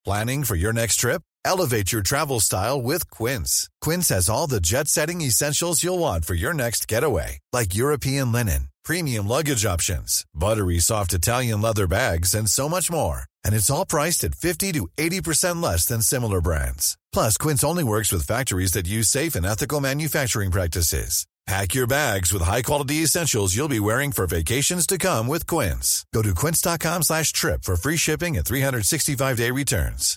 Planning for your next trip? Elevate your travel style with Quince. Quince has all the jet-setting essentials you'll want for your next getaway, like European linen, premium luggage options, buttery soft Italian leather bags, and so much more. And it's all priced at 50 to 80% less than similar brands. Plus, Quince only works with factories that use safe and ethical manufacturing practices. Pack your bags with high-quality essentials you'll be wearing for vacations to come with Quince. Go to quince.com/trip for free shipping and 365-day returns.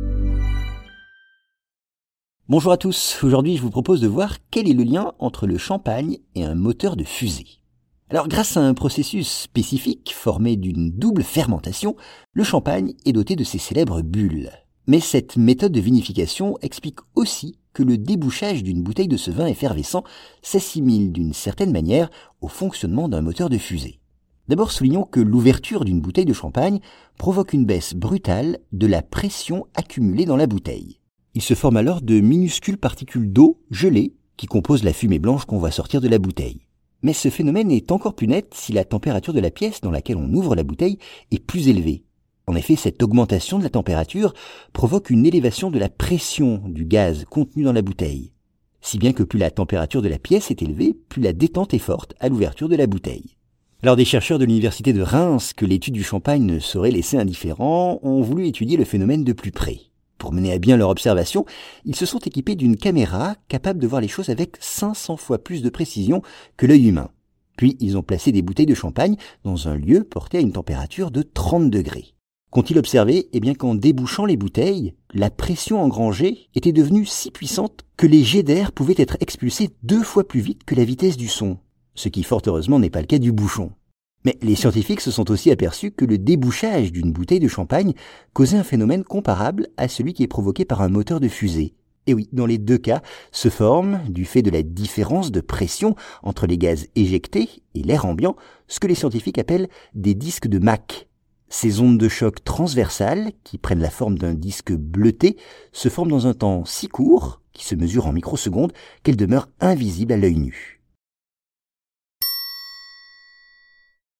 Bonjour à tous, aujourd'hui je vous propose de voir quel est le lien entre le champagne et un moteur de fusée. Alors grâce à un processus spécifique formé d'une double fermentation, le champagne est doté de ses célèbres bulles. Mais cette méthode de vinification explique aussi que le débouchage d'une bouteille de ce vin effervescent s'assimile d'une certaine manière au fonctionnement d'un moteur de fusée. D'abord soulignons que l'ouverture d'une bouteille de champagne provoque une baisse brutale de la pression accumulée dans la bouteille. Il se forme alors de minuscules particules d'eau gelée qui composent la fumée blanche qu'on voit sortir de la bouteille. Mais ce phénomène est encore plus net si la température de la pièce dans laquelle on ouvre la bouteille est plus élevée. En effet, cette augmentation de la température provoque une élévation de la pression du gaz contenu dans la bouteille. Si bien que plus la température de la pièce est élevée, plus la détente est forte à l'ouverture de la bouteille. Alors des chercheurs de l'université de Reims, que l'étude du champagne ne saurait laisser indifférents, ont voulu étudier le phénomène de plus près. Pour mener à bien leur observation, ils se sont équipés d'une caméra capable de voir les choses avec 500 fois plus de précision que l'œil humain. Puis ils ont placé des bouteilles de champagne dans un lieu porté à une température de 30 degrés. Qu'ont-ils observé ? Eh bien qu'en débouchant les bouteilles, la pression engrangée était devenue si puissante que les jets d'air pouvaient être expulsés 2 fois plus vite que la vitesse du son, ce qui fort heureusement n'est pas le cas du bouchon. Mais les scientifiques se sont aussi aperçus que le débouchage d'une bouteille de champagne causait un phénomène comparable à celui qui est provoqué par un moteur de fusée. Et oui, dans les deux cas, se forme, du fait de la différence de pression entre les gaz éjectés et l'air ambiant, ce que les scientifiques appellent des disques de Mach. Ces ondes de choc transversales, qui prennent la forme d'un disque bleuté, se forment dans un temps si court, qui se mesure en microsecondes, qu'elles demeurent invisibles à l'œil nu.